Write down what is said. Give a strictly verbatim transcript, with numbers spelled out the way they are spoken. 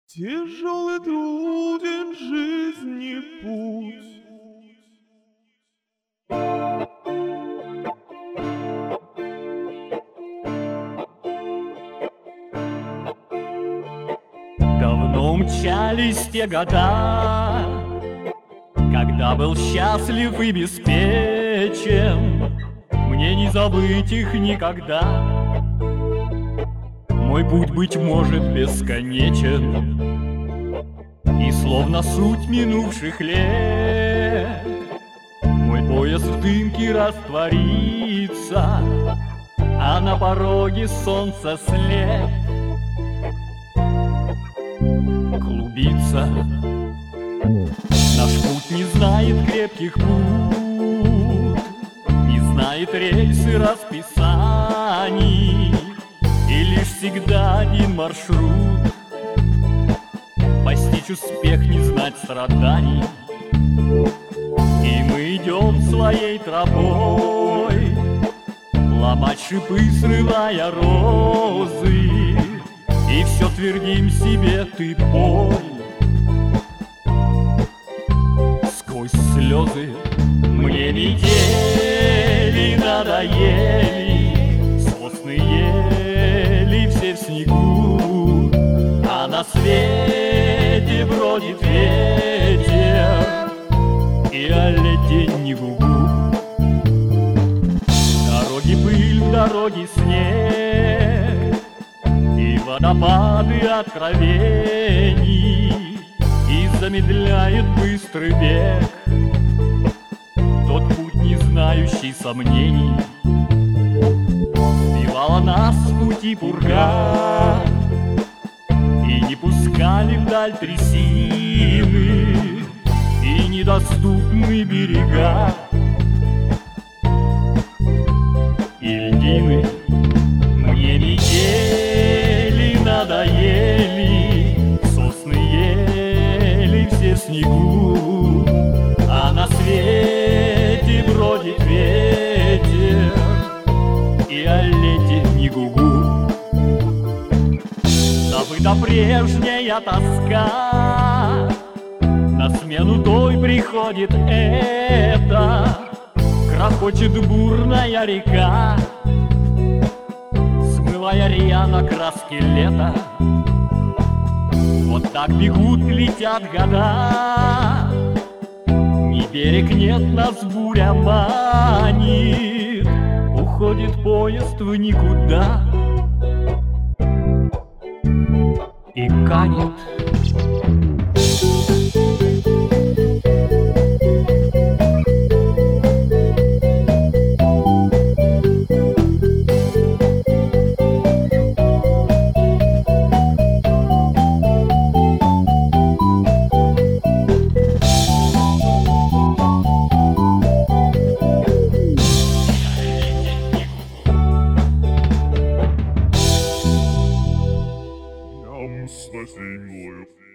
Тяжелый труден жизни путь. Давно мчались те года, когда был счастлив и беспечен. Мне не забыть их никогда. Мой путь, быть может, бесконечен, и словно суть минувших лет мой поезд в дымке растворится, а на пороге солнца след клубится. Наш путь не знает крепких пут, не знает рельсы расписаний, и лишь всегда один маршрут — постичь успех, не знать страданий. И мы идем своей тропой, ломать шипы, срывая розы, и все твердим себе: ты боль. Сквозь слезы мне недели надоели, сосны ели все в снегу, а на свете бродит ветер, и о лете не гугу. В дороге пыль, в дороге снег, и водопады откровений, и замедляет быстрый бег тот путь, не знающий сомнений. Сбивала нас с пути пурга, и не пускали вдаль трясины и недоступны берега и льдины. Мне метели надоели, сосны ели все в снегу, а на свете бродит ветер, и о лете не гугу. Забыта прежняя тоска, на смену той приходит эта. Грохочет бурная река, смывая рьяно краски лета. Вот так бегут, летят года, ни берег нет, нас буря манит, уходит поезд в никуда и канет. Спасибо.